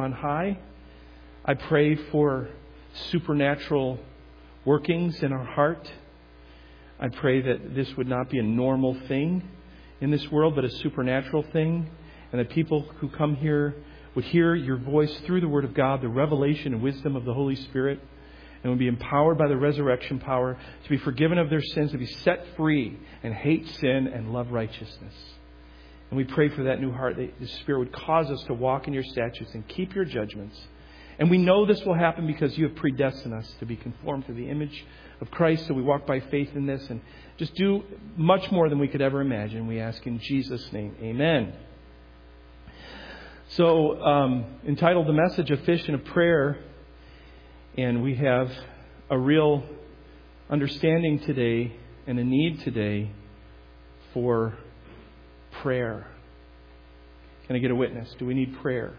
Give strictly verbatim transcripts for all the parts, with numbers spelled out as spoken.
on high. I pray for supernatural workings in our heart. I pray that this would not be a normal thing in this world, but a supernatural thing. And that people who come here would hear your voice through the Word of God, the revelation and wisdom of the Holy Spirit, and would be empowered by the resurrection power to be forgiven of their sins, to be set free and hate sin and love righteousness. And we pray for that new heart, that the Spirit would cause us to walk in your statutes and keep your judgments. And we know this will happen because you have predestined us to be conformed to the image of Christ. So we walk by faith in this and just do much more than we could ever imagine. We ask in Jesus' name. Amen. So, um, entitled The Message of Fish and of Prayer. And we have a real understanding today and a need today for prayer. Can I get a witness? Do we need prayer?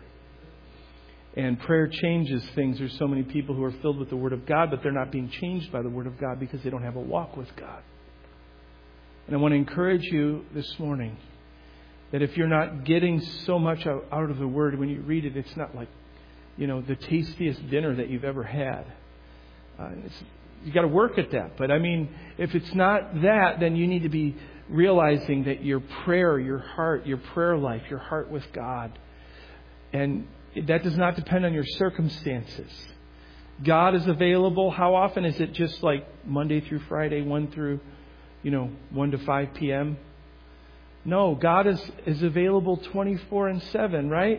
And prayer changes things. There's so many people who are filled with the Word of God, but they're not being changed by the Word of God because they don't have a walk with God. And I want to encourage you this morning that if you're not getting so much out of the Word, when you read it, it's not like, you know, the tastiest dinner that you've ever had. Uh, it's, you got to work at that. But I mean, if it's not that, then you need to be realizing that your prayer, your heart, your prayer life, your heart with God, and that does not depend on your circumstances. God is available. How often is it just like Monday through Friday, one through, you know, one to five p.m.? No, God is, is available twenty-four and seven, right?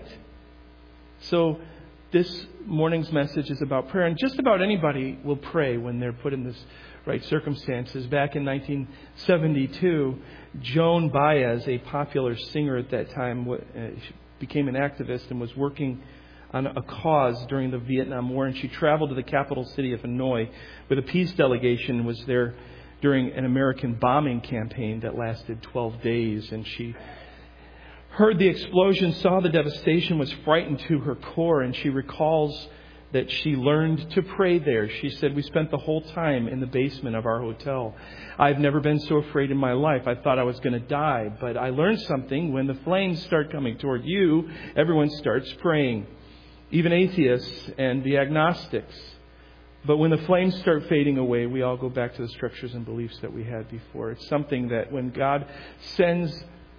So this morning's message is about prayer. And just about anybody will pray when they're put in this right circumstances. Back in nineteen seventy-two, Joan Baez, a popular singer at that time, became an activist and was working on a cause during the Vietnam War. And she traveled to the capital city of Hanoi with a peace delegation, was there during an American bombing campaign that lasted twelve days. And she heard the explosion, saw the devastation, was frightened to her core. And she recalls that she learned to pray there. She said, "We spent the whole time in the basement of our hotel. I've never been so afraid in my life. I thought I was going to die. But I learned something. When the flames start coming toward you, everyone starts praying. Even atheists and the agnostics. But when the flames start fading away, we all go back to the structures and beliefs that we had before." It's something that when God sends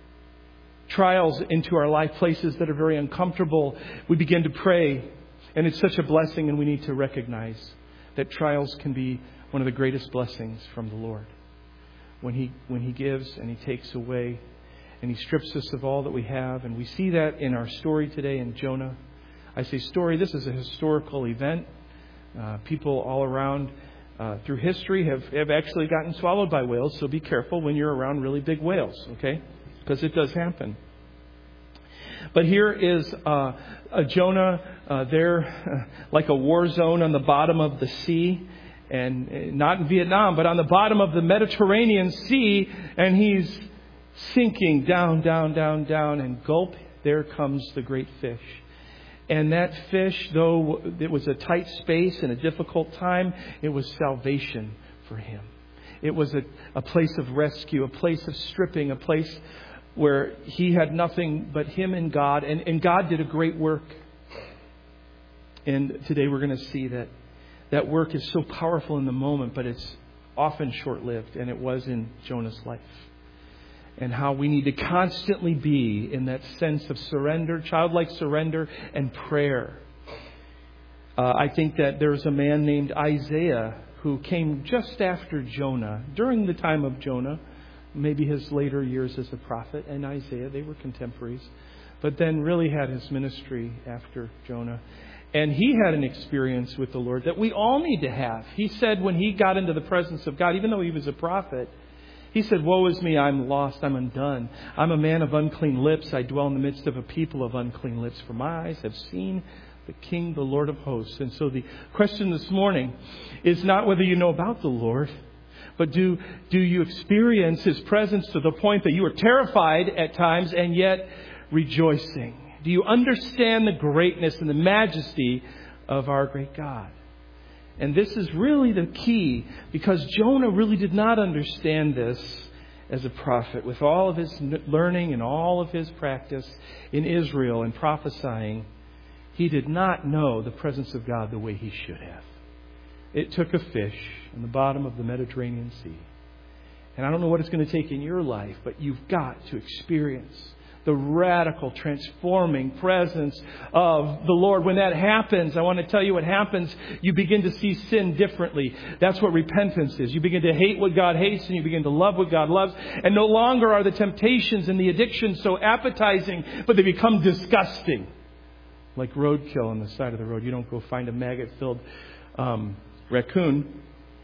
trials into our life, places that are very uncomfortable, we begin to pray. And it's such a blessing, and we need to recognize that trials can be one of the greatest blessings from the Lord. When He when He gives and He takes away and He strips us of all that we have. And we see that in our story today in Jonah. I say story, this is a historical event. Uh, people all around uh, through history have, have actually gotten swallowed by whales. So be careful when you're around really big whales, okay? Because it does happen. But here is uh, a Jonah uh, there, uh, like a war zone on the bottom of the sea. And uh, not in Vietnam, but on the bottom of the Mediterranean Sea. And he's sinking down, down, down, down. And gulp, there comes the great fish. And that fish, though it was a tight space and a difficult time, it was salvation for him. It was a, a place of rescue, a place of stripping, a place where he had nothing but him and God. And, and God did a great work. And today we're going to see that that work is so powerful in the moment, but it's often short-lived. And it was in Jonah's life. And how we need to constantly be in that sense of surrender, childlike surrender and prayer. Uh, I think that there's a man named Isaiah who came just after Jonah, during the time of Jonah, maybe his later years as a prophet, and Isaiah, they were contemporaries, but then really had his ministry after Jonah. And he had an experience with the Lord that we all need to have. He said when he got into the presence of God, even though he was a prophet, he said, "Woe is me, I'm lost, I'm undone. I'm a man of unclean lips. I dwell in the midst of a people of unclean lips. For my eyes have seen the King, the Lord of hosts." And so the question this morning is not whether you know about the Lord, but do, do you experience His presence to the point that you are terrified at times and yet rejoicing? Do you understand the greatness and the majesty of our great God? And this is really the key, because Jonah really did not understand this as a prophet. With all of his learning and all of his practice in Israel and prophesying, he did not know the presence of God the way he should have. It took a fish in the bottom of the Mediterranean Sea. And I don't know what it's going to take in your life, but you've got to experience the radical, transforming presence of the Lord. When that happens, I want to tell you what happens. You begin to see sin differently. That's what repentance is. You begin to hate what God hates and you begin to love what God loves. And no longer are the temptations and the addictions so appetizing, but they become disgusting. Like roadkill on the side of the road. You don't go find a maggot-filled um, raccoon.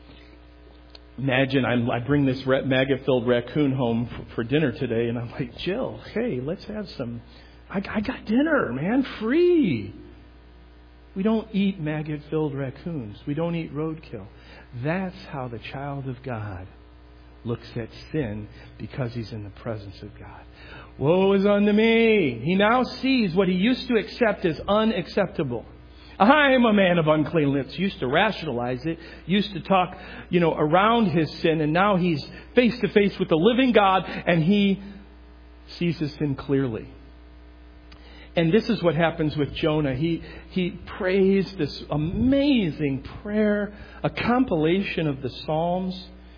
Imagine I'm, I bring this maggot-filled raccoon home for, for dinner today, and I'm like, Jill, hey, let's have some. I, I got dinner, man, free. We don't eat maggot-filled raccoons. We don't eat roadkill. That's how the child of God looks at sin because he's in the presence of God. Woe is unto me. He now sees what he used to accept as unacceptable. I'm a man of unclean lips. Used to rationalize it. Used to talk, you know, around his sin. And now he's face to face with the living God. And he sees his sin clearly. And this is what happens with Jonah. He, he prays this amazing prayer. A compilation of the Psalms.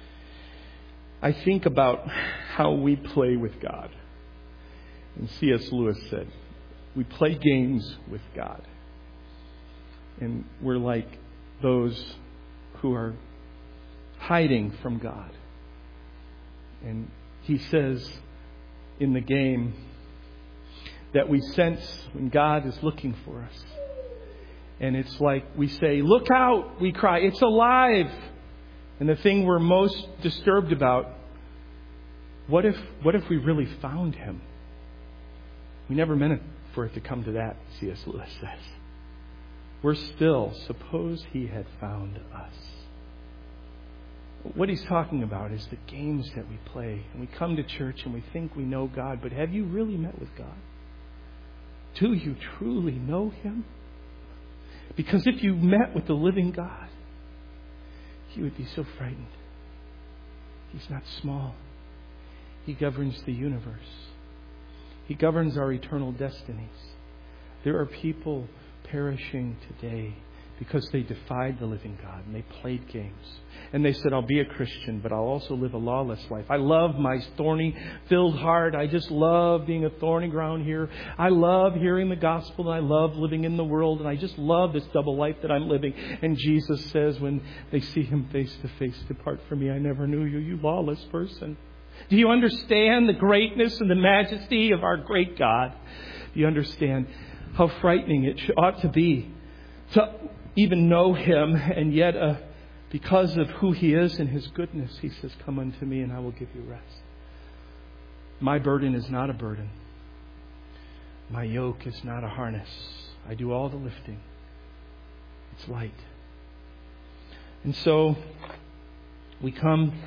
I think about how we play with God. And C S Lewis said, we play games with God. And we're like those who are hiding from God. And he says in the game that we sense when God is looking for us. And it's like we say, look out, we cry, it's alive. And the thing we're most disturbed about, what if what if we really found him? We never meant it for it to come to that, C S Lewis says. We're still, suppose he had found us. What he's talking about is the games that we play. And we come to church and we think we know God, but have you really met with God? Do you truly know him? Because if you met with the living God, you would be so frightened. He's not small. He governs the universe. He governs our eternal destinies. There are people perishing today because they defied the living God and they played games. And they said, I'll be a Christian, but I'll also live a lawless life. I love my thorny filled heart. I just love being a thorny ground here. I love hearing the gospel and I love living in the world. And I just love this double life that I'm living. And Jesus says when they see him face to face, depart from me. I never knew you, you lawless person. Do you understand the greatness and the majesty of our great God? Do you understand how frightening it ought to be to even know him, and yet uh, because of who he is and his goodness, he says, come unto me and I will give you rest. My burden is not a burden. My yoke is not a harness. I do all the lifting. It's light. And so we come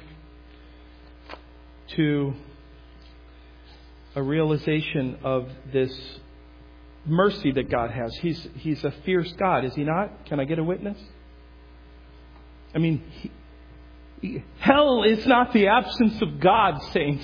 to a realization of this mercy that God has. He's He's a fierce God, is he not? Can I get a witness? I mean, he, he, hell is not the absence of God, saints.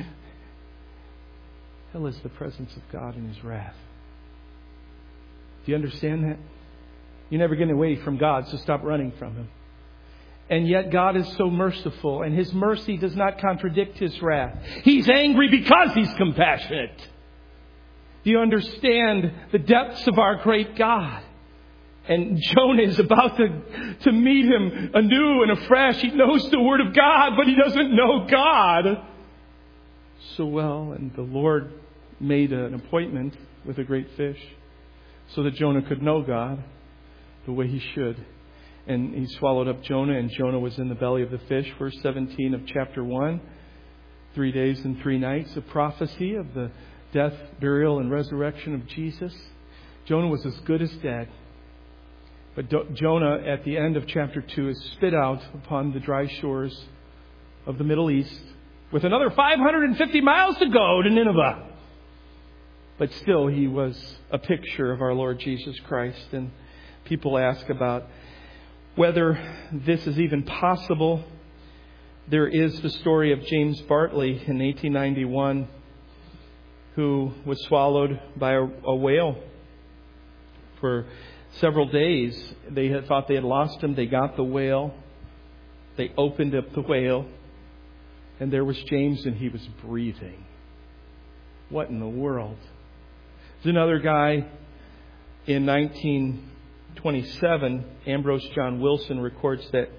Hell is the presence of God in his wrath. Do you understand that? You're never getting away from God, so stop running from him. And yet God is so merciful, and his mercy does not contradict his wrath. He's angry because he's compassionate. Do you understand the depths of our great God? And Jonah is about to, to meet him anew and afresh. He knows the Word of God, but he doesn't know God so well. And the Lord made an appointment with a great fish so that Jonah could know God the way he should. And he swallowed up Jonah, and Jonah was in the belly of the fish. Verse seventeen of chapter one. Three days and three nights. A prophecy of the death, burial, and resurrection of Jesus. Jonah was as good as dead. But Do- Jonah, at the end of chapter two, is spit out upon the dry shores of the Middle East with another five hundred fifty miles to go to Nineveh. But still, he was a picture of our Lord Jesus Christ. And people ask about whether this is even possible. There is the story of James Bartley in eighteen ninety-one, who was swallowed by a, a whale For several days, they had thought they had lost him. They got the whale. They opened up the whale. And there was James, and he was breathing. What in the world? There's another guy in nineteen twenty-seven, Ambrose John Wilson records that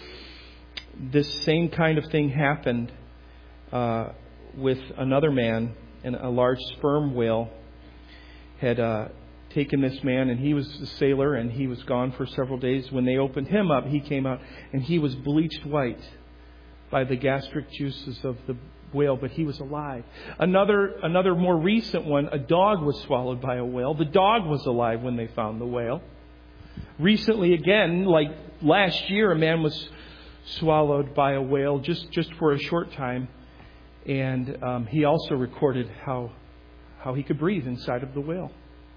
this same kind of thing happened uh, with another man, and a large sperm whale had uh, taken this man, and he was a sailor, and he was gone for several days. When they opened him up, he came out, and he was bleached white by the gastric juices of the whale, but he was alive. Another another more recent one, a dog was swallowed by a whale. The dog was alive when they found the whale. Recently, again, like last year, a man was swallowed by a whale just, just for a short time. And um, he also recorded how how he could breathe inside of the whale.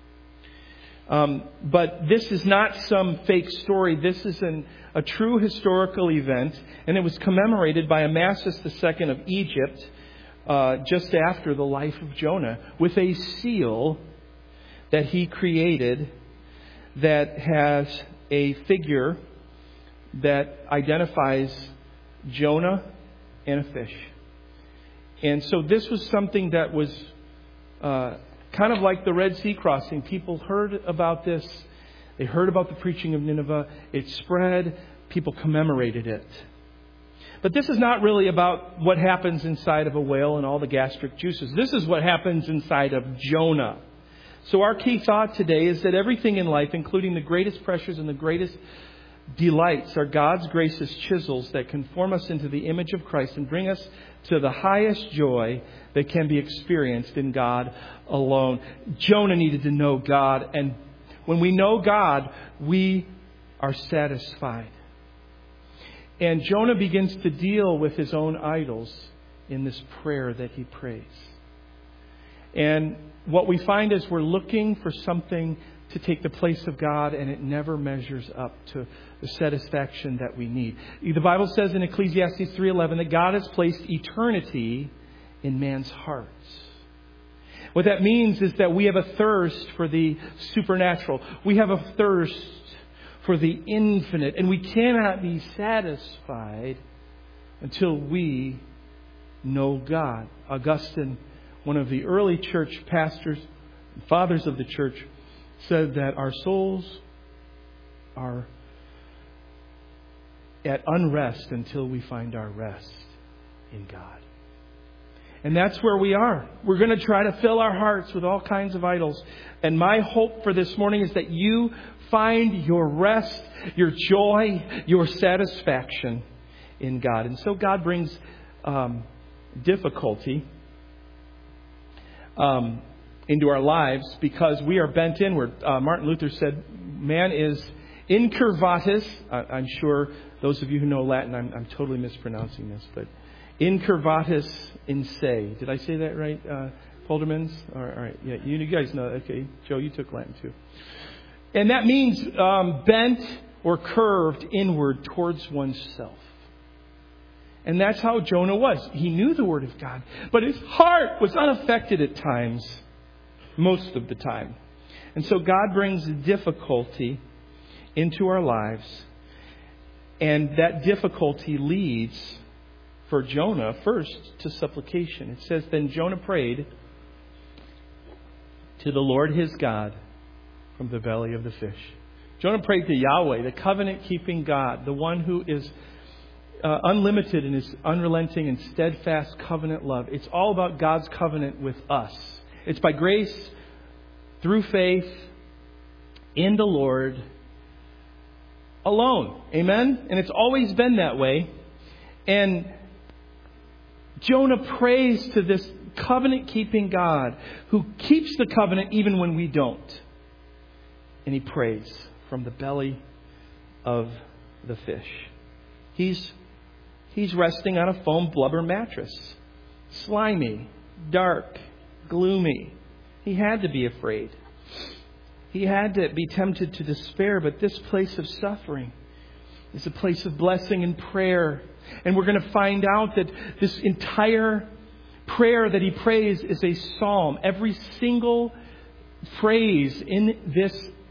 Um, but this is not some fake story. This is an, a true historical event, and it was commemorated by Amasis the Second of Egypt uh, just after the life of Jonah with a seal that he created that has a figure that identifies Jonah and a fish. And so this was something that was uh, kind of like the Red Sea crossing. People heard about this. They heard about the preaching of Nineveh. It spread. People commemorated it. But this is not really about what happens inside of a whale and all the gastric juices. This is what happens inside of Jonah. So our key thought today is that everything in life, including the greatest pressures and the greatest delights, are God's gracious chisels that conform us into the image of Christ and bring us to the highest joy that can be experienced in God alone. Jonah needed to know God, and when we know God, we are satisfied. And Jonah begins to deal with his own idols in this prayer that he prays. And what we find is we're looking for something to take the place of God, and it never measures up to the satisfaction that we need. The Bible says in Ecclesiastes three eleven that God has placed eternity in man's hearts. What that means is that we have a thirst for the supernatural. We have a thirst for the infinite, and we cannot be satisfied until we know God. Augustine, one of the early church pastors, fathers of the church, said that our souls are at unrest until we find our rest in God. And that's where we are. We're going to try to fill our hearts with all kinds of idols. And my hope for this morning is that you find your rest, your joy, your satisfaction in God. And so God brings um, difficulty um, into our lives because we are bent inward. Uh, Martin Luther said, man is incurvatus. I, I'm sure those of you who know Latin, I'm, I'm totally mispronouncing this, but incurvatus in se. Did I say that right, uh, Poldermans? All right, all right, yeah, you guys know. Okay, Joe, you took Latin too. And that means um, bent or curved inward towards oneself. And that's how Jonah was. He knew the Word of God, but his heart was unaffected at times, most of the time. And so God brings difficulty into our lives, and that difficulty leads for Jonah first to supplication. It says, then Jonah prayed to the Lord his God from the belly of the fish. Jonah prayed to Yahweh, the covenant-keeping God, the one who is uh, unlimited in his unrelenting and steadfast covenant love. It's all about God's covenant with us. It's by grace, through faith, in the Lord alone. Amen? And it's always been that way. And Jonah prays to this covenant-keeping God who keeps the covenant even when we don't. And he prays from the belly of the fish. He's, he's resting on a foam blubber mattress. Slimy, dark, gloomy. He had to be afraid. He had to be tempted to despair. But this place of suffering is a place of blessing and prayer. And we're going to find out that this entire prayer that he prays is a psalm. Every single phrase in this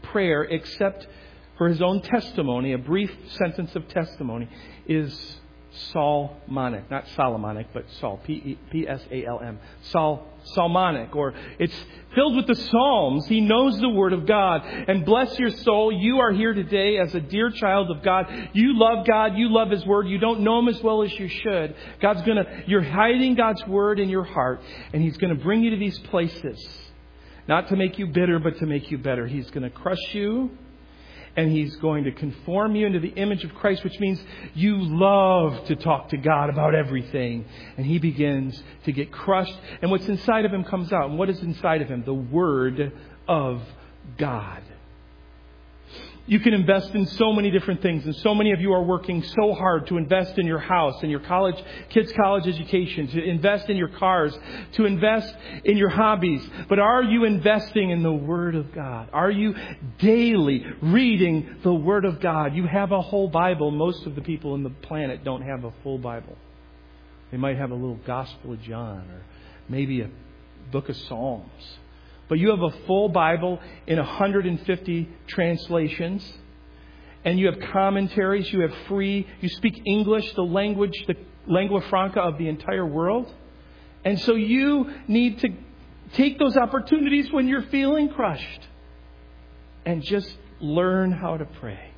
prayer, except for his own testimony, a brief sentence of testimony, is Psalmonic. Not Solomonic, but Saul. P S A L M. Saul, Psalmonic. Or it's filled with the Psalms. He knows the Word of God. And bless your soul, you are here today as a dear child of God. You love God. You love His Word. You don't know Him as well as you should. God's going to, you're hiding God's Word in your heart. And He's going to bring you to these places. Not to make you bitter, but to make you better. He's going to crush you. And He's going to conform you into the image of Christ, which means you love to talk to God about everything. And He begins to get crushed. And what's inside of Him comes out. And what is inside of Him? The Word of God. You can invest in so many different things. And so many of you are working so hard to invest in your house, in your college, kids' college education, to invest in your cars, to invest in your hobbies. But are you investing in the Word of God? Are you daily reading the Word of God? You have a whole Bible. Most of the people on the planet don't have a full Bible. They might have a little Gospel of John or maybe a book of Psalms. But you have a full Bible in one hundred fifty translations. And you have commentaries. You have free. You speak English, the language, the lingua franca of the entire world. And so you need to take those opportunities when you're feeling crushed. And just learn how to pray.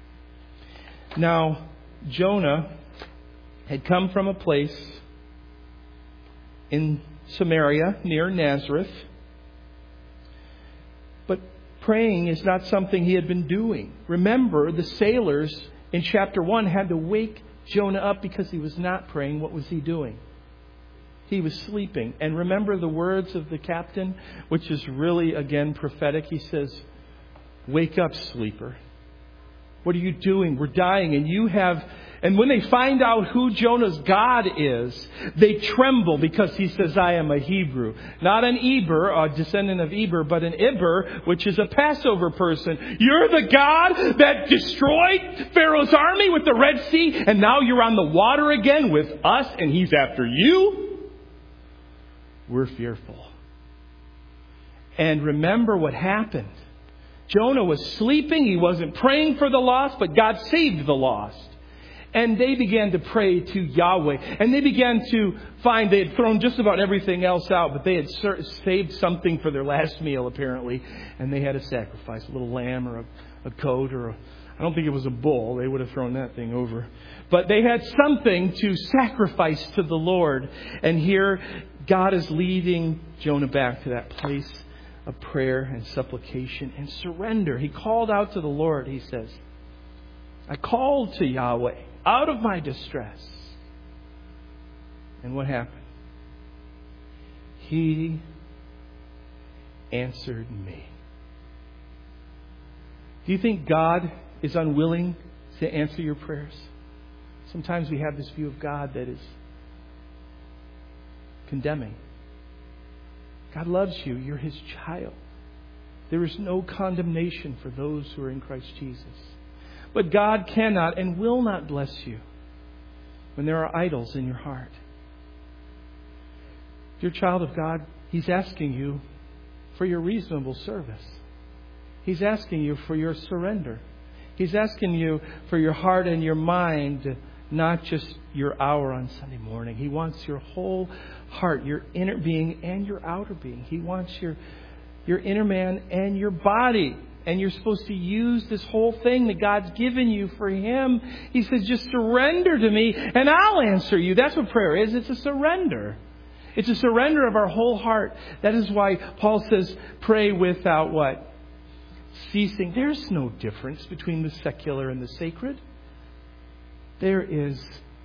Now, Jonah had come from a place in Samaria near Nazareth. But praying is not something he had been doing. Remember, the sailors in chapter one had to wake Jonah up because he was not praying. What was he doing? He was sleeping. And remember the words of the captain, which is really, again, prophetic. He says, "Wake up, sleeper. What are you doing? We're dying." And you have... And when they find out who Jonah's God is, they tremble because he says, "I am a Hebrew." Not an Eber, a descendant of Eber, but an Iber, which is a Passover person. You're the God that destroyed Pharaoh's army with the Red Sea, and now you're on the water again with us, and He's after you? We're fearful. And remember what happened. Jonah was sleeping. He wasn't praying for the lost, but God saved the lost. And they began to pray to Yahweh. And they began to find they had thrown just about everything else out, but they had saved something for their last meal, apparently. And they had a sacrifice, a little lamb or a, a goat or a, I don't think it was a bull. They would have thrown that thing over. But they had something to sacrifice to the Lord. And here God is leading Jonah back to that place of prayer and supplication and surrender. He called out to the Lord, he says. I called to Yahweh out of my distress. And what happened? He answered me. Do you think God is unwilling to answer your prayers? Sometimes we have this view of God that is condemning. God loves you. You're His child. There is no condemnation for those who are in Christ Jesus. But God cannot and will not bless you when there are idols in your heart. Dear child of God, He's asking you for your reasonable service. He's asking you for your surrender. He's asking you for your heart and your mind, not just your hour on Sunday morning. He wants your whole heart, your inner being and your outer being. He wants your, your inner man and your body. And you're supposed to use this whole thing that God's given you for Him. He says, just surrender to me and I'll answer you. That's what prayer is. It's a surrender. It's a surrender of our whole heart. That is why Paul says, pray without what? Ceasing. There's no difference between the secular and the sacred. There is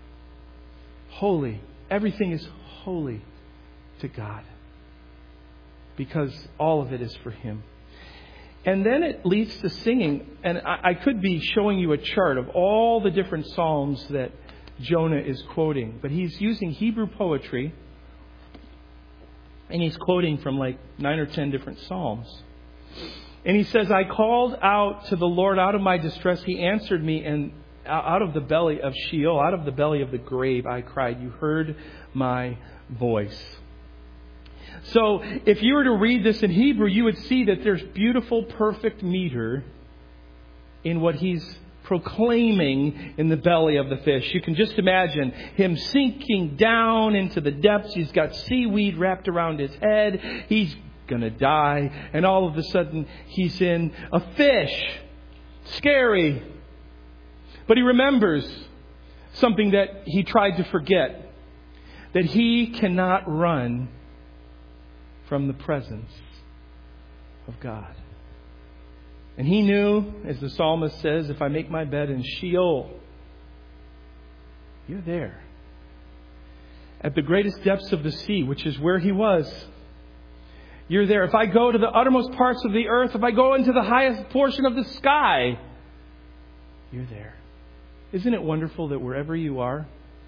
holy. Everything is holy to God. Because all of it is for Him. And then it leads to singing. And I, I could be showing you a chart of all the different psalms that Jonah is quoting. But he's using Hebrew poetry. And he's quoting from like nine or ten different psalms. And he says, I called out to the Lord out of my distress. He answered me, and out of the belly of Sheol, out of the belly of the grave, I cried. You heard my voice. So if you were to read this in Hebrew, you would see that there's beautiful, perfect meter in what he's proclaiming in the belly of the fish. You can just imagine him sinking down into the depths. He's got seaweed wrapped around his head. He's going to die. And all of a sudden, he's in a fish. Scary. But he remembers something that he tried to forget. That he cannot run from the presence of God. And he knew, as the psalmist says, if I make my bed in Sheol, you're there. At the greatest depths of the sea, which is where he was, you're there. If I go to the uttermost parts of the earth, if I go into the highest portion of the sky, you're there. Isn't it wonderful that wherever you are,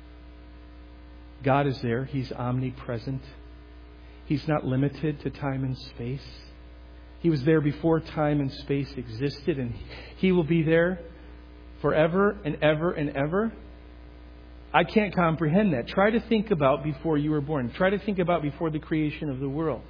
God is there. He's omnipresent. He's not limited to time and space. He was there before time and space existed, and He will be there forever and ever and ever. I can't comprehend that. Try to think about before you were born. Try to think about before the creation of the world.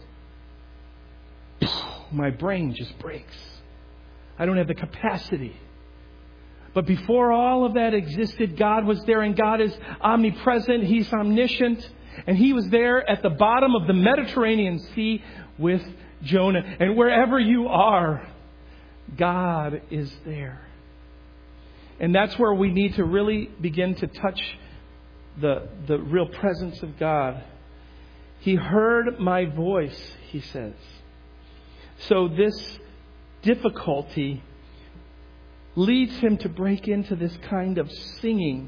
My brain just breaks. I don't have the capacity. But before all of that existed, God was there, and God is omnipresent. He's omniscient. And He was there at the bottom of the Mediterranean Sea with Jonah. And wherever you are, God is there. And that's where we need to really begin to touch the, the real presence of God. He heard my voice, He says. So this difficulty leads him to break into this kind of singing.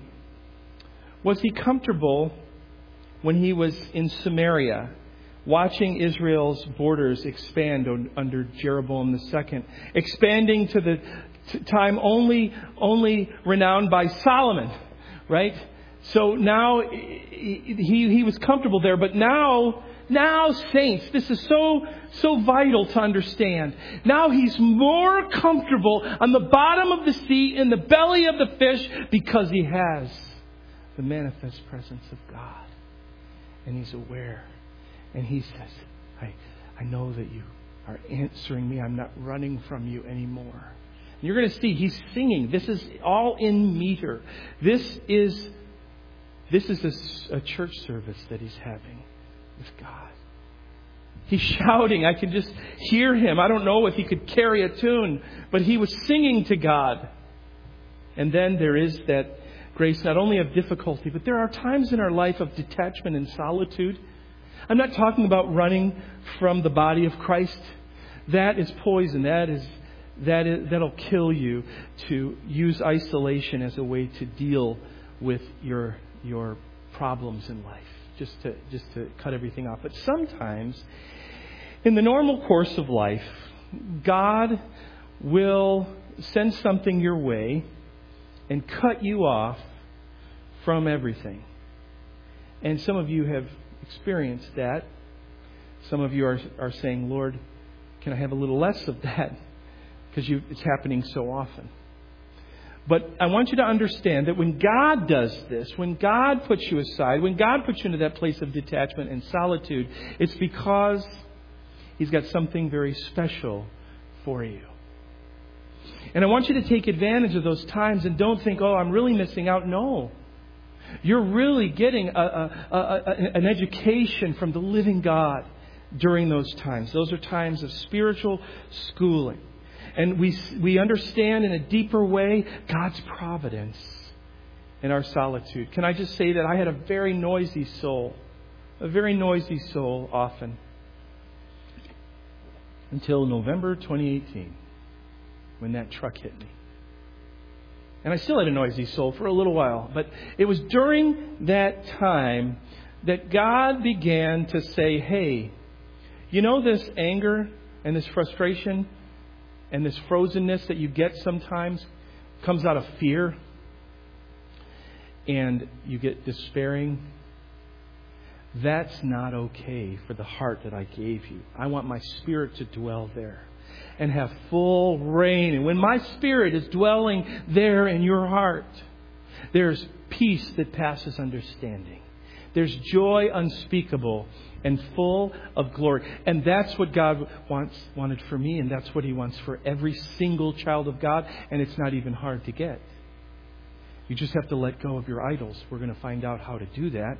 Was he comfortable when he was in Samaria, watching Israel's borders expand under Jeroboam the Second, expanding to the t- time only only renowned by Solomon, right? So now he, he he was comfortable there, but now now saints, this is so so vital to understand. Now he's more comfortable on the bottom of the sea, in the belly of the fish, because he has the manifest presence of God. And he's aware. And he says, I, I know that you are answering me. I'm not running from you anymore. And you're going to see he's singing. This is all in meter. This is, this is a, a church service that he's having with God. He's shouting. I can just hear him. I don't know if he could carry a tune, but he was singing to God. And then there is that grace not only of difficulty, but there are times in our life of detachment and solitude. I'm not talking about running from the body of Christ. That is poison. That is that is that'll kill you, to use isolation as a way to deal with your your problems in life. Just to just to cut everything off. But sometimes in the normal course of life, God will send something your way and cut you off from everything. And some of you have experienced that. Some of you are, are saying, Lord, can I have a little less of that? Because you, it's happening so often. But I want you to understand that when God does this, when God puts you aside, when God puts you into that place of detachment and solitude, it's because He's got something very special for you. And I want you to take advantage of those times and don't think, oh, I'm really missing out. No. You're really getting a, a, a, a, an education from the living God during those times. Those are times of spiritual schooling. And we we understand in a deeper way God's providence in our solitude. Can I just say that I had a very noisy soul. A very noisy soul often. Until November twenty eighteen. When that truck hit me. And I still had a noisy soul for a little while. But it was during that time that God began to say, hey, you know this anger and this frustration and this frozenness that you get sometimes comes out of fear, and you get despairing? That's not okay for the heart that I gave you. I want my Spirit to dwell there and have full reign. And when my Spirit is dwelling there in your heart, there's peace that passes understanding. There's joy unspeakable and full of glory. And that's what God wants wanted for me, and that's what He wants for every single child of God. And it's not even hard to get. You just have to let go of your idols. We're going to find out how to do that.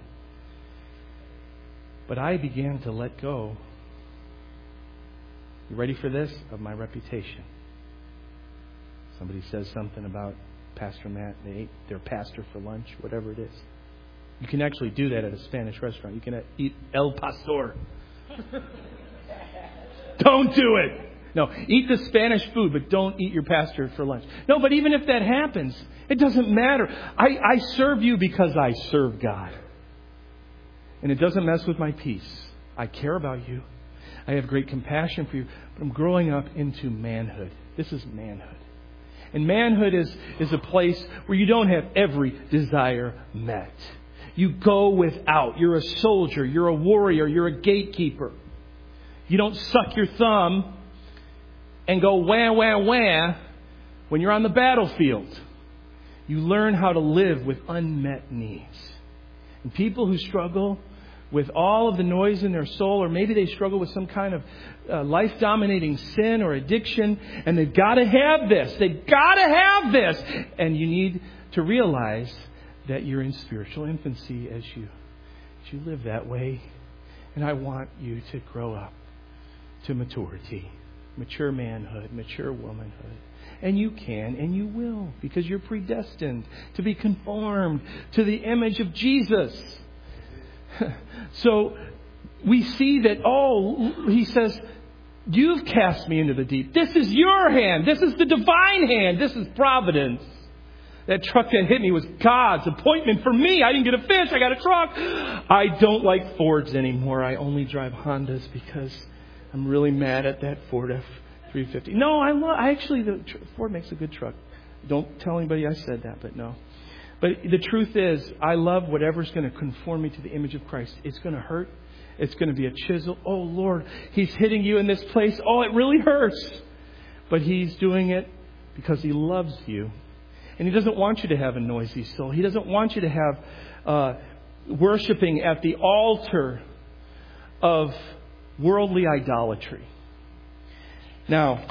But I began to let go. You ready for this? Of my reputation. Somebody says something about Pastor Matt. They ate their pastor for lunch, whatever it is. You can actually do that at a Spanish restaurant. You can eat El Pastor. Don't do it. No, eat the Spanish food, but don't eat your pastor for lunch. No, but even if that happens, it doesn't matter. I, I serve you because I serve God. And it doesn't mess with my peace. I care about you. I have great compassion for you. But I'm growing up into manhood. This is manhood. And manhood is, is a place where you don't have every desire met. You go without. You're a soldier. You're a warrior. You're a gatekeeper. You don't suck your thumb and go wah, wah, wah when you're on the battlefield. You learn how to live with unmet needs. And people who struggle with all of the noise in their soul, or maybe they struggle with some kind of uh, life-dominating sin or addiction, and they've got to have this. They've got to have this. And you need to realize that you're in spiritual infancy as you, as you live that way. And I want you to grow up to maturity, mature manhood, mature womanhood. And you can and you will, because you're predestined to be conformed to the image of Jesus. So we see that, oh, he says, you've cast me into the deep. This is your hand. This is the divine hand. This is providence. That truck that hit me was God's appointment for me. I didn't get a fish. I got a truck. I don't like Fords anymore. I only drive Hondas because I'm really mad at that Ford F three fifty. No, I love, I actually, the Ford makes a good truck. Don't tell anybody I said that, but no. But the truth is, I love whatever's going to conform me to the image of Christ. It's going to hurt. It's going to be a chisel. Oh, Lord, He's hitting you in this place. Oh, it really hurts. But He's doing it because He loves you. And He doesn't want you to have a noisy soul. He doesn't want you to have uh, worshiping at the altar of worldly idolatry. Now,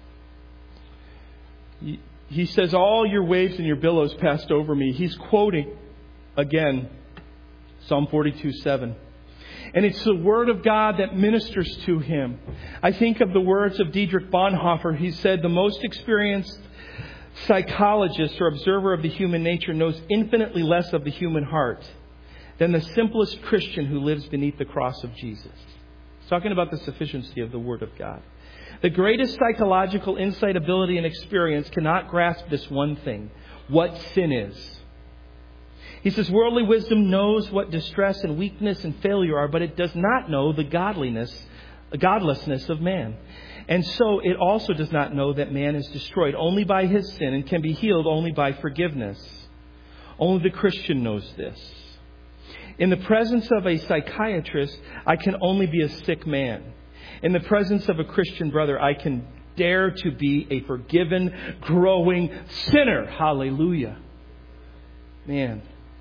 he says, all your waves and your billows passed over me. He's quoting, again, Psalm forty-two seven. And it's the Word of God that ministers to him. I think of the words of Dietrich Bonhoeffer. He said, the most experienced psychologist or observer of the human nature knows infinitely less of the human heart than the simplest Christian who lives beneath the cross of Jesus. He's talking about the sufficiency of the Word of God. The greatest psychological insight, ability, and experience cannot grasp this one thing, what sin is. He says, worldly wisdom knows what distress and weakness and failure are, but it does not know the godliness, the godlessness of man. And so it also does not know that man is destroyed only by his sin and can be healed only by forgiveness. Only the Christian knows this. In the presence of a psychiatrist, I can only be a sick man. In the presence of a Christian brother, I can dare to be a forgiven, growing sinner. Hallelujah. Man.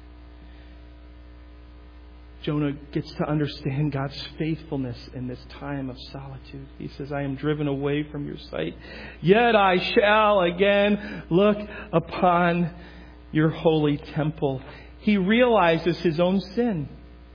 Jonah gets to understand God's faithfulness in this time of solitude. He says, I am driven away from your sight, yet I shall again look upon your holy temple. He realizes his own sin.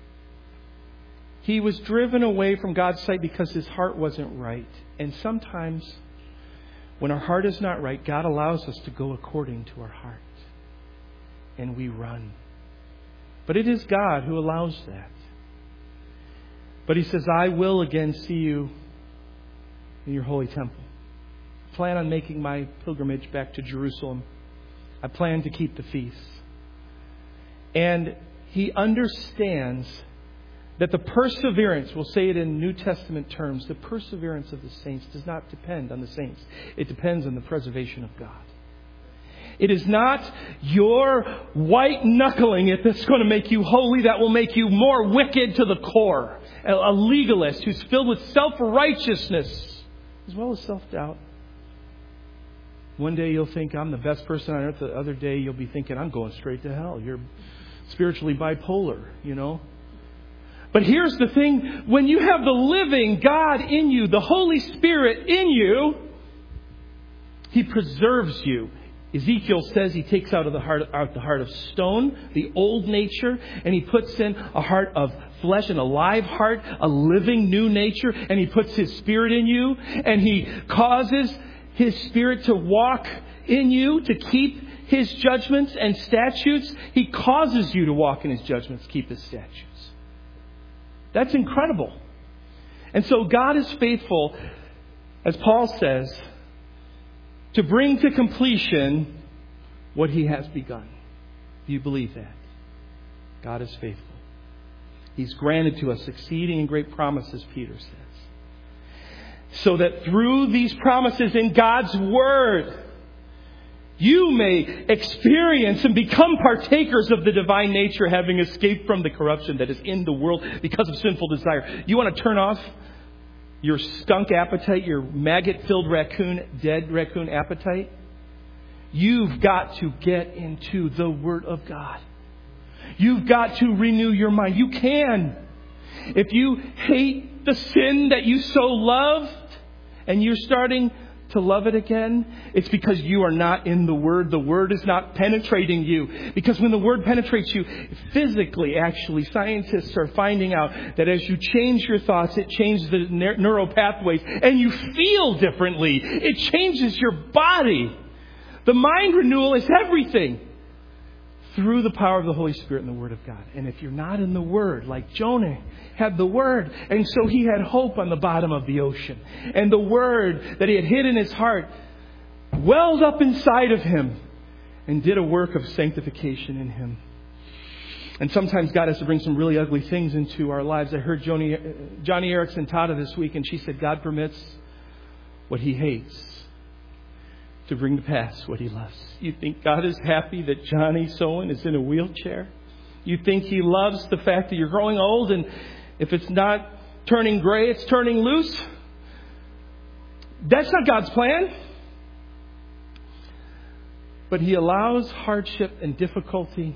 He was driven away from God's sight because his heart wasn't right. And sometimes when our heart is not right, God allows us to go according to our heart. And we run. But it is God who allows that. But He says, I will again see you in your holy temple. I plan on making my pilgrimage back to Jerusalem. I plan to keep the feasts. And he understands that the perseverance, we'll say it in New Testament terms, the perseverance of the saints does not depend on the saints. It depends on the preservation of God. It is not your white knuckling it that's going to make you holy, that will make you more wicked to the core. A legalist who's filled with self-righteousness as well as self-doubt. One day you'll think, I'm the best person on earth. The other day you'll be thinking, I'm going straight to hell. You're spiritually bipolar, you know. But here's the thing. When you have the living God in you, the Holy Spirit in you, He preserves you. Ezekiel says He takes out of the heart out the heart of stone, the old nature, and He puts in a heart of flesh, and a live heart, a living new nature, and He puts His Spirit in you, and He causes His Spirit to walk in you, to keep His judgments and statutes. He causes you to walk in His judgments, keep His statutes. That's incredible. And so God is faithful, as Paul says, to bring to completion what He has begun. Do you believe that? God is faithful. He's granted to us exceeding and great promises, Peter says. So that through these promises in God's Word, you may experience and become partakers of the divine nature, having escaped from the corruption that is in the world because of sinful desire. You want to turn off your skunk appetite, your maggot-filled raccoon, dead raccoon appetite? You've got to get into the Word of God. You've got to renew your mind. You can. If you hate the sin that you so loved and you're starting to love it again, it's because you are not in the Word. The Word is not penetrating you. Because when the Word penetrates you, physically, actually, scientists are finding out that as you change your thoughts, it changes the neural pathways, and you feel differently. It changes your body. The mind renewal is everything. Through the power of the Holy Spirit and the Word of God. And if you're not in the Word, like Jonah had the Word, and so he had hope on the bottom of the ocean. And the Word that he had hid in his heart welled up inside of him and did a work of sanctification in him. And sometimes God has to bring some really ugly things into our lives. I heard Joni, Johnny Erickson Tada this week, and she said God permits what He hates to bring to pass what He loves. You think God is happy that Johnny Sowen is in a wheelchair? You think He loves the fact that you're growing old, and if it's not turning gray, it's turning loose? That's not God's plan. But He allows hardship and difficulty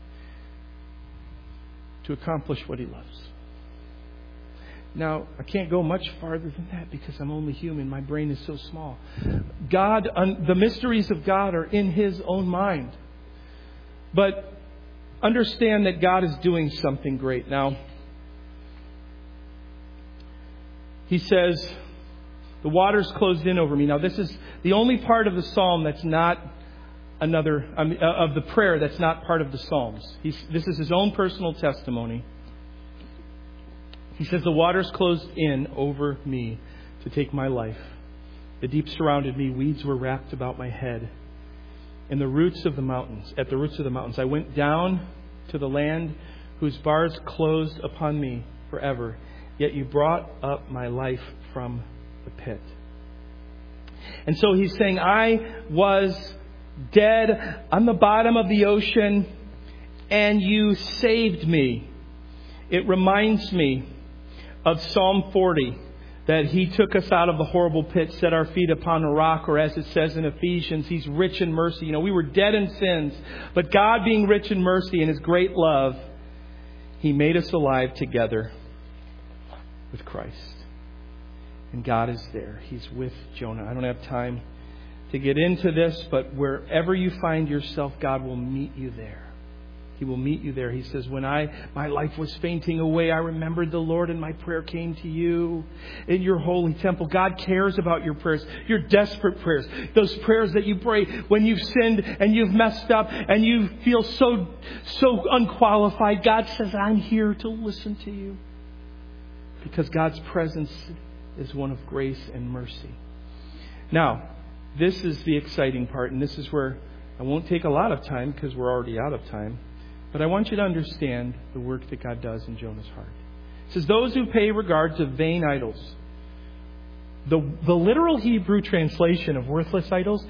to accomplish what He loves. Now, I can't go much farther than that because I'm only human. My brain is so small. God, the mysteries of God are in His own mind. But understand that God is doing something great. Now, He says, the waters closed in over me. Now, this is the only part of the psalm that's not another, um, of the prayer that's not part of the Psalms. He's, this is His own personal testimony. He says, the waters closed in over me to take my life. The deep surrounded me. Weeds were wrapped about my head. In the roots of the mountains, at the roots of the mountains, I went down to the land whose bars closed upon me forever. Yet you brought up my life from the pit. And so he's saying, I was dead on the bottom of the ocean, and you saved me. It reminds me of Psalm forty, that He took us out of the horrible pit, set our feet upon a rock, or as it says in Ephesians, He's rich in mercy. You know, we were dead in sins, but God being rich in mercy and His great love, He made us alive together with Christ. And God is there. He's with Jonah. I don't have time to get into this, but wherever you find yourself, God will meet you there. He will meet you there. He says, when I my life was fainting away, I remembered the Lord, and my prayer came to you in your holy temple. God cares about your prayers, your desperate prayers, those prayers that you pray when you've sinned and you've messed up and you feel so so unqualified. God says, I'm here to listen to you, because God's presence is one of grace and mercy. Now, this is the exciting part, and this is where I won't take a lot of time because we're already out of time. But I want you to understand the work that God does in Jonah's heart. It says, those who pay regard to vain idols. The, the literal Hebrew translation of worthless idols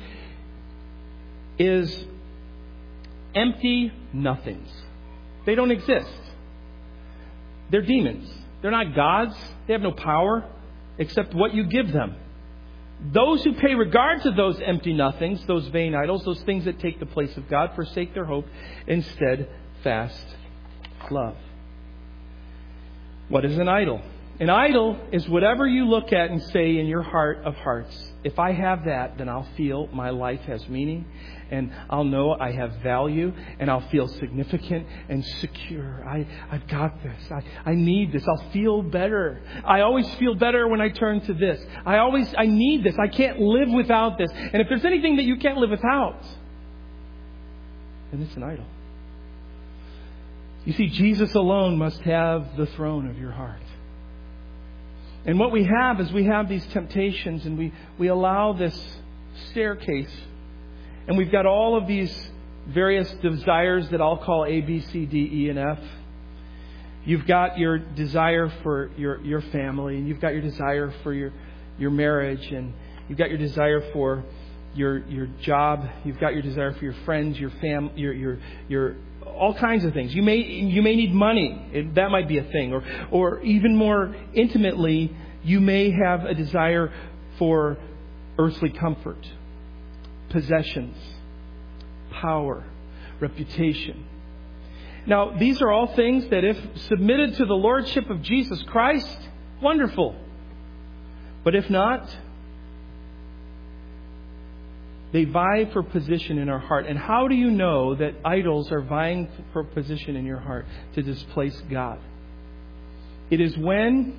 is empty nothings. They don't exist. They're demons. They're not gods. They have no power except what you give them. Those who pay regard to those empty nothings, those vain idols, those things that take the place of God, forsake their hope, instead fast love. What is an idol? An idol is whatever you look at and say in your heart of hearts, if I have that, then I'll feel my life has meaning, and I'll know I have value, and I'll feel significant and secure. I, I've got this. I, I need this. I'll feel better. I always feel better when I turn to this. I always, I need this. I can't live without this. And if there's anything that you can't live without, then it's an idol. You see, Jesus alone must have the throne of your heart. And what we have is we have these temptations, and we, we allow this staircase. And we've got all of these various desires that I'll call A, B, C, D, E, and F. You've got your desire for your, your family, and you've got your desire for your, your marriage, and you've got your desire for your your job, you've got your desire for your friends, your fam, your your your all kinds of things. You may you may need money. It, that might be a thing, or or even more intimately, you may have a desire for earthly comfort, possessions, power, reputation. Now, these are all things that, if submitted to the lordship of Jesus Christ, wonderful. But if not, they vie for position in our heart. And how do you know that idols are vying for position in your heart to displace God? It is when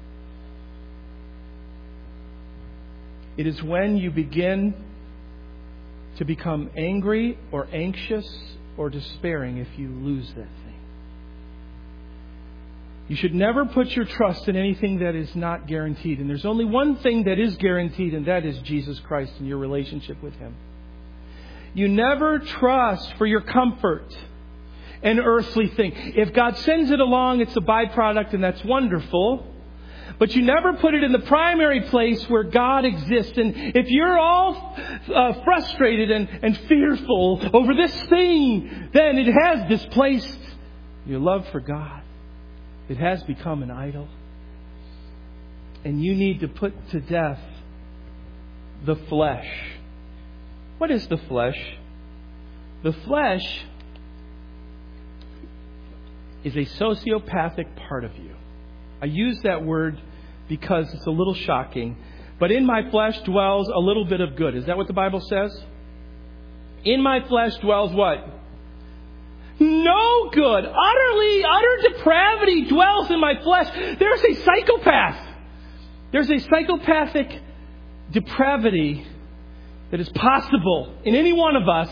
it is when you begin to become angry or anxious or despairing if you lose that thing. You should never put your trust in anything that is not guaranteed. And there's only one thing that is guaranteed, and that is Jesus Christ and your relationship with Him. You never trust for your comfort an earthly thing. If God sends it along, it's a byproduct, and that's wonderful. But you never put it in the primary place where God exists. And if you're all uh, frustrated and, and fearful over this thing, then it has displaced your love for God. It has become an idol. And you need to put to death the flesh. What is the flesh? The flesh is a sociopathic part of you. I use that word because it's a little shocking. But in my flesh dwells a little bit of good. Is that what the Bible says? In my flesh dwells what? No good. Utterly, utter depravity dwells in my flesh. There's a psychopath. There's a psychopathic depravity that is possible in any one of us.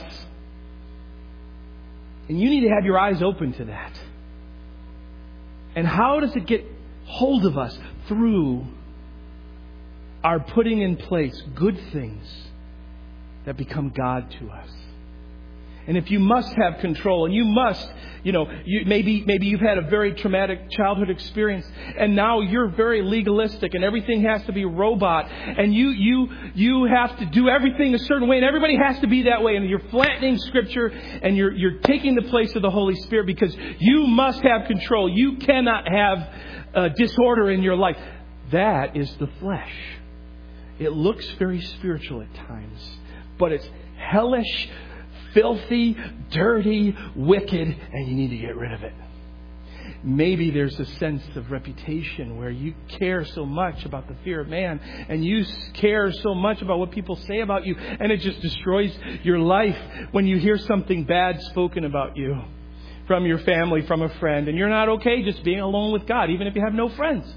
And you need to have your eyes open to that. And how does it get hold of us? Through our putting in place good things that become God to us. And if you must have control, and you must, you know, you, maybe maybe you've had a very traumatic childhood experience, and now you're very legalistic, and everything has to be robot, and you you you have to do everything a certain way, and everybody has to be that way, and you're flattening Scripture, and you're you're taking the place of the Holy Spirit because you must have control. You cannot have uh, disorder in your life. That is the flesh. It looks very spiritual at times, but it's hellish, filthy, dirty, wicked, and you need to get rid of it. Maybe there's a sense of reputation where you care so much about the fear of man, and you care so much about what people say about you, and it just destroys your life when you hear something bad spoken about you from your family, from a friend, and you're not okay just being alone with God, even if you have no friends.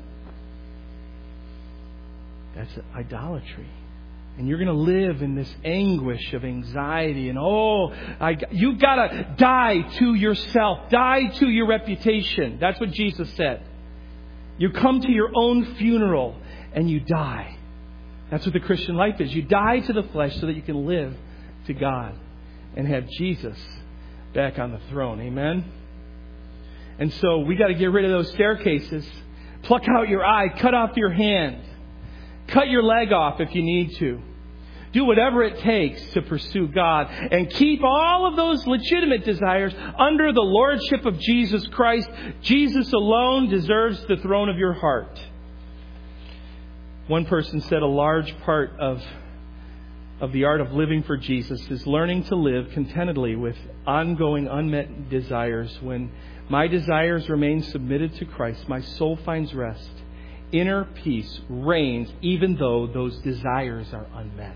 That's idolatry. And you're going to live in this anguish of anxiety. And oh, I, you've got to die to yourself. Die to your reputation. That's what Jesus said. You come to your own funeral and you die. That's what the Christian life is. You die to the flesh so that you can live to God and have Jesus back on the throne. Amen? And so we got to get rid of those staircases. Pluck out your eye. Cut off your hand. Cut your leg off if you need to. Do whatever it takes to pursue God and keep all of those legitimate desires under the lordship of Jesus Christ. Jesus alone deserves the throne of your heart. One person said a large part of, of the art of living for Jesus is learning to live contentedly with ongoing unmet desires when, My desires remain submitted to Christ. My soul finds rest. Inner peace reigns even though those desires are unmet.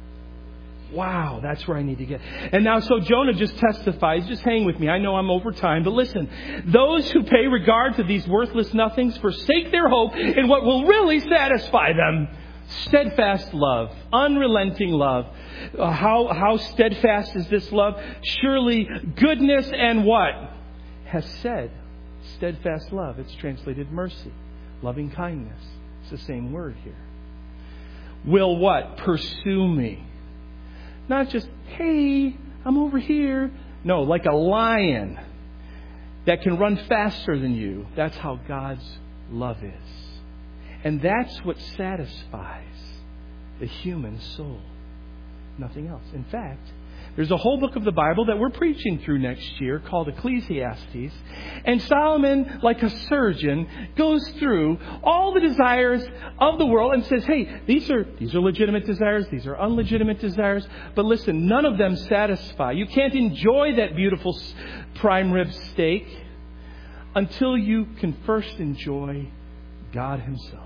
Wow, that's where I need to get. And now, so Jonah just testifies. Just hang with me. I know I'm over time, but listen. Those who pay regard to these worthless nothings forsake their hope in what will really satisfy them. Steadfast love, unrelenting love. Uh, how, how steadfast is this love? Surely goodness and what? Has said. Steadfast love. It's translated mercy. Loving kindness. It's the same word here. Will what? Pursue me. Not just, hey, I'm over here. No, like a lion that can run faster than you. That's how God's love is. And that's what satisfies the human soul. Nothing else. In fact, there's a whole book of the Bible that we're preaching through next year called Ecclesiastes. And Solomon, like a surgeon, goes through all the desires of the world and says, hey, these are these are legitimate desires. These are unlegitimate desires. But listen, none of them satisfy. You can't enjoy that beautiful prime rib steak until you can first enjoy God Himself.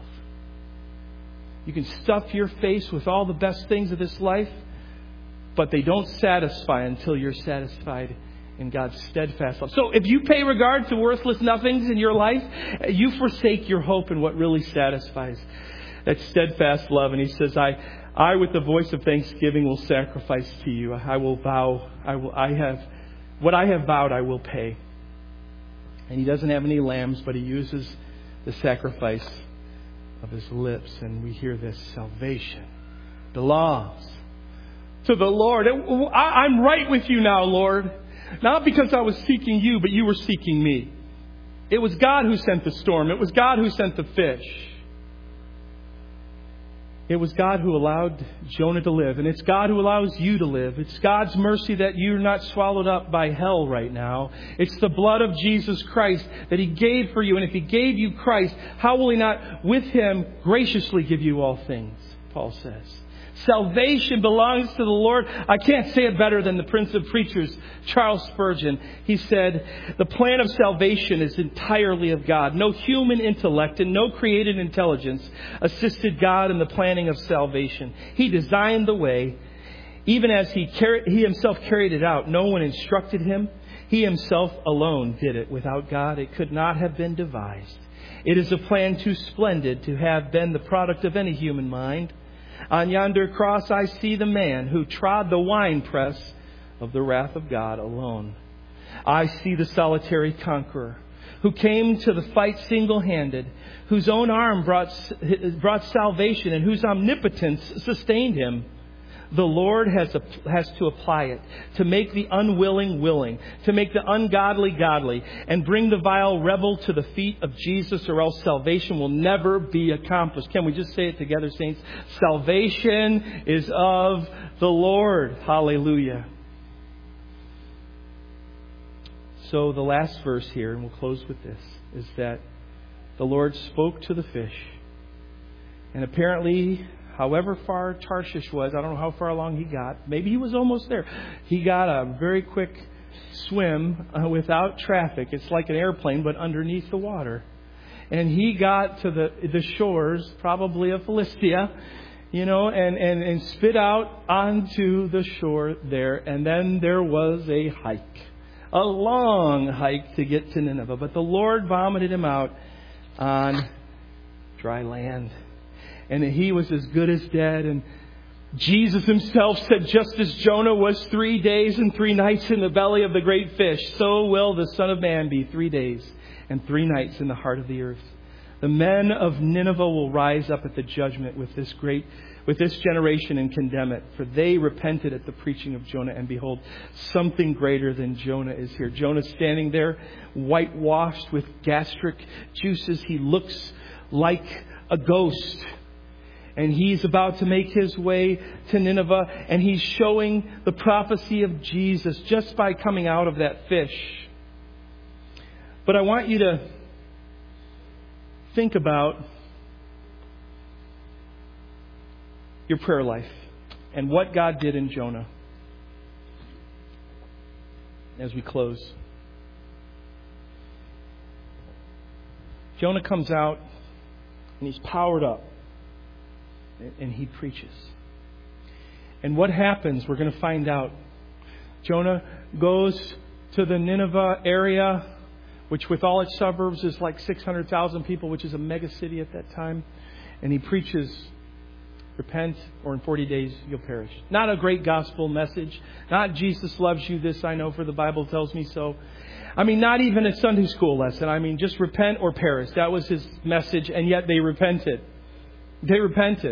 You can stuff your face with all the best things of this life, but they don't satisfy until you're satisfied in God's steadfast love. So if you pay regard to worthless nothings in your life, you forsake your hope in what really satisfies that steadfast love. And He says, I, I with the voice of thanksgiving will sacrifice to you. I will vow, I will, I have, what I have vowed I will pay. And He doesn't have any lambs, but He uses the sacrifice of His lips. And we hear this: salvation belongs to the Lord. I'm right with you now, Lord. Not because I was seeking you, but you were seeking me. It was God who sent the storm. It was God who sent the fish. It was God who allowed Jonah to live. And it's God who allows you to live. It's God's mercy that you're not swallowed up by hell right now. It's the blood of Jesus Christ that He gave for you. And if He gave you Christ, how will He not with Him graciously give you all things? Paul says. Salvation belongs to the Lord. I can't say it better than the Prince of Preachers, Charles Spurgeon. He said, the plan of salvation is entirely of God. No human intellect and no created intelligence assisted God in the planning of salvation. He designed the way. Even as he, carried, he himself carried it out, no one instructed Him. He Himself alone did it. Without God, it could not have been devised. It is a plan too splendid to have been the product of any human mind. On yonder cross I see the man who trod the winepress of the wrath of God alone. I see the solitary conqueror who came to the fight single-handed, whose own arm brought, brought salvation and whose omnipotence sustained him. The Lord has, a, has to apply it to make the unwilling willing, to make the ungodly godly, and bring the vile rebel to the feet of Jesus, or else salvation will never be accomplished. Can we just say it together, saints? Salvation is of the Lord. Hallelujah. So the last verse here, and we'll close with this, is that the Lord spoke to the fish. And apparently, however far Tarshish was, I don't know how far along he got. Maybe he was almost there. He got a very quick swim uh, without traffic. It's like an airplane, but underneath the water. And he got to the the shores, probably of Philistia, you know, and, and, and spit out onto the shore there. And then there was a hike, a long hike to get to Nineveh. But the Lord vomited him out on dry land. And he was as good as dead. And Jesus Himself said, just as Jonah was three days and three nights in the belly of the great fish, so will the Son of Man be three days and three nights in the heart of the earth. The men of Nineveh will rise up at the judgment with this great, with this generation and condemn it. For they repented at the preaching of Jonah. And behold, something greater than Jonah is here. Jonah standing there, whitewashed with gastric juices. He looks like a ghost. And he's about to make his way to Nineveh. And he's showing the prophecy of Jesus just by coming out of that fish. But I want you to think about your prayer life and what God did in Jonah as we close. Jonah comes out and he's powered up and he preaches. And what happens, we're going to find out. Jonah goes to the Nineveh area, which with all its suburbs is like six hundred thousand people, which is a mega city at that time. And he preaches, repent or in forty days you'll perish. Not a great gospel message. Not Jesus loves you, this I know for the Bible tells me so. I mean, not even a Sunday school lesson. I mean, just repent or perish. That was his message, and yet they repented. They repented.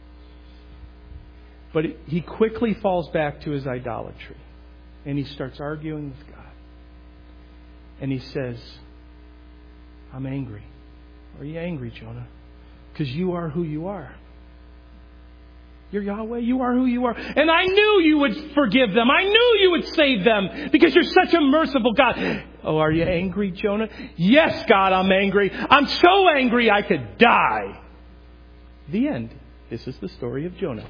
But he quickly falls back to his idolatry. And he starts arguing with God. And he says, I'm angry. Are you angry, Jonah? Because you are who you are. You're Yahweh. You are who you are. And I knew you would forgive them. I knew you would save them because you're such a merciful God. Oh, are you angry, Jonah? Yes, God, I'm angry. I'm so angry I could die. The end. This is the story of Jonah.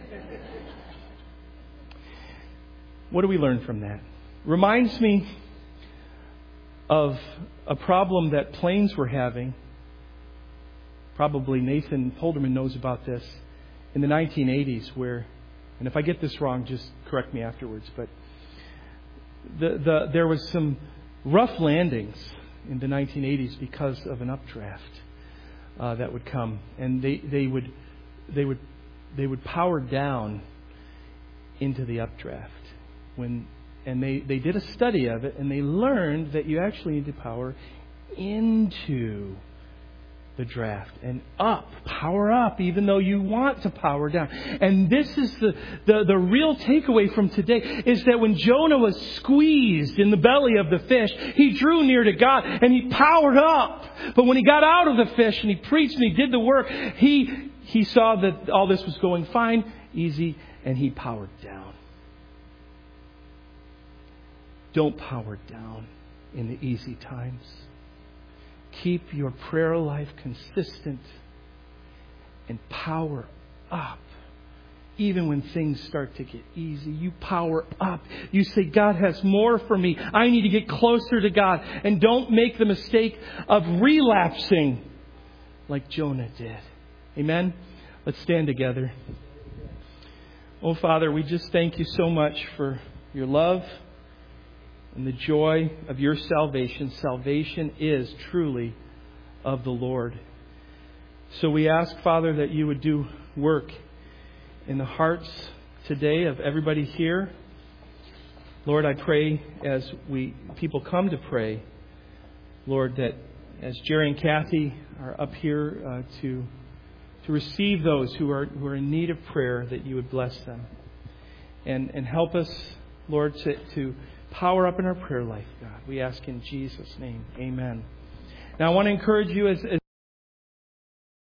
What do we learn from that? Reminds me of a problem that planes were having. Probably Nathan Polderman knows about this. In the nineteen eighties, where, and if I get this wrong, just correct me afterwards, but the, the, there was some rough landings in the nineteen eighties because of an updraft uh, that would come, and they, they would they would they would power down into the updraft when, and they, they did a study of it, and they learned that you actually need to power into the draft and up, power up, even though you want to power down. And this is the, the, the real takeaway from today, is that when Jonah was squeezed in the belly of the fish, he drew near to God and he powered up. But when he got out of the fish and he preached and he did the work, he, he saw that all this was going fine, easy, and he powered down. Don't power down in the easy times. Keep your prayer life consistent and power up. Even when things start to get easy, you power up. You say, God has more for me. I need to get closer to God. And don't make the mistake of relapsing like Jonah did. Amen? Let's stand together. Oh, Father, we just thank you so much for your love and the joy of your salvation. Salvation is truly of the Lord. So we ask, Father, that you would do work in the hearts today of everybody here. Lord, I pray as we people come to pray, Lord, that as Jerry and Kathy are up here uh, to to receive those who are who are in need of prayer, that you would bless them and and help us, Lord, to, to power up in our prayer life, God. We ask in Jesus' name. Amen. Now, I want to encourage you as, as